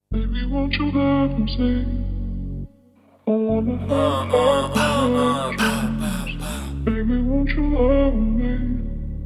Baby, won't you let them sing? I wanna have Baby, won't you love me?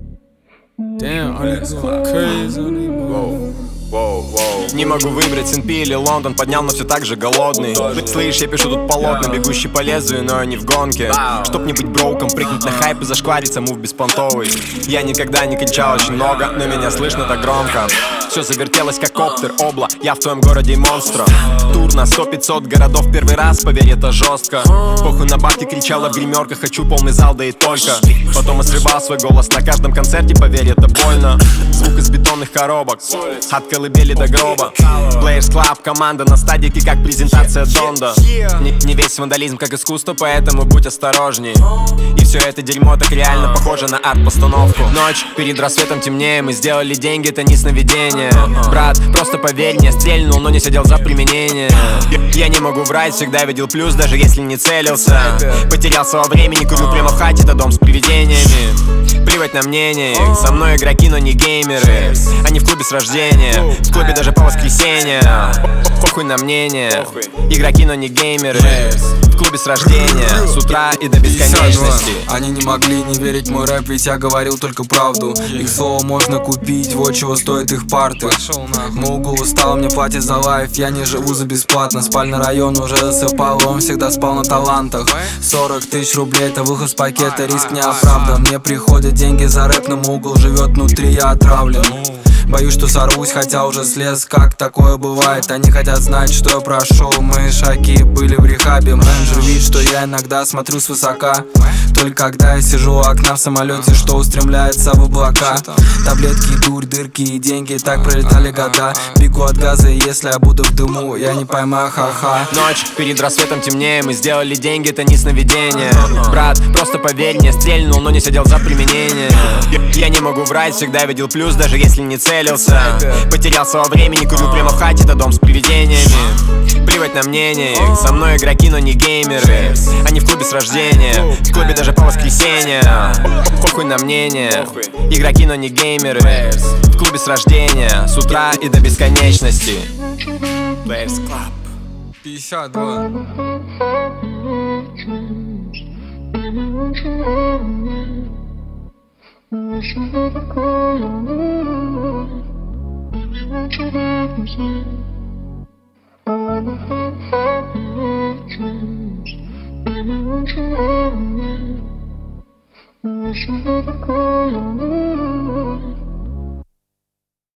Damn, all these going crazy on these Воу, воу, воу. Не могу выбрать Сент-Пи или Лондон, поднял, но все так же голодный. Слышь, я пишу тут полотна, бегущий по лезвию, но не в гонке. Чтоб не быть броуком, прыгнуть на хайп и зашквариться, мув беспонтовый. Я никогда не кричал очень много, но меня слышно так громко. Все завертелось как коптер, обла, я в твоем городе монстра. Тур на 100-500 городов первый раз, поверь, это жестко. Похуй на бабки, кричала в гримерках, хочу полный зал, да и только. Потом я срывал свой голос на каждом концерте, поверь, это больно. Звук из бетонных коробок, от колыбели до гроба. Players Club, команда на стадике, как презентация Донда. Не весь вандализм как искусство, поэтому будь осторожней. И все это дерьмо так реально похоже на арт-постановку. Ночь, перед рассветом темнее, мы сделали деньги, это не сновидение. Брат, просто поверь мне, стрельнул, но не сидел за применение. Я не могу врать, всегда видел плюс, даже если не целился. Потерялся во времени, курю прямо в хате, это дом с привидениями. Плевать на мнение, со мной игроки, но не геймеры. Они в клубе с рождения, в клубе даже по воскресенье. Похуй на мнение, игроки, но не геймеры. В клубе с рождения, с утра и до бесконечности. Они не могли не верить в мой рэп, ведь я говорил только правду. Их слово можно купить, вот чего стоит их парты. Мугл устал, мне платит за лайф, я не живу за бесплатно. Спальный район уже засыпал, он всегда спал на талантах. 40 тысяч рублей, это выход с пакета, риск не оправдан. Мне приходят деньги за рэп, но Мугл живет внутри, я отравлен. Боюсь, что сорвусь, хотя уже слез, как такое бывает. Они хотят знать, что я прошел, мои шаги были в рехабе. Менеджер видит, что я иногда смотрю свысока, только когда я сижу у окна в самолете, что устремляется в облака. Таблетки, дурь, дырки и деньги, так пролетали года. Бегу от газа, и если я буду в дыму, я не поймаю, ха-ха. Ночь, перед рассветом темнее, мы сделали деньги, это не сновидение. Брат, просто поверь мне, стрельнул, но не сидел за применение. Я не могу врать, всегда видел плюс, даже если не целился. Потерялся во времени, курю прямо в хате, это дом с привидениями. Плевать на мнение, со мной игроки, но не геймеры. Они в клубе с рождения, в клубе даже по воскресенье. Похуй на мнение, игроки, но не геймеры. В клубе с рождения, с утра и до бесконечности. Players Club 52. Wish I had a girl on me. Baby, won't you let me sing? I wanna have happier dreams. Baby, won't you love me? Wish I had a girl on me.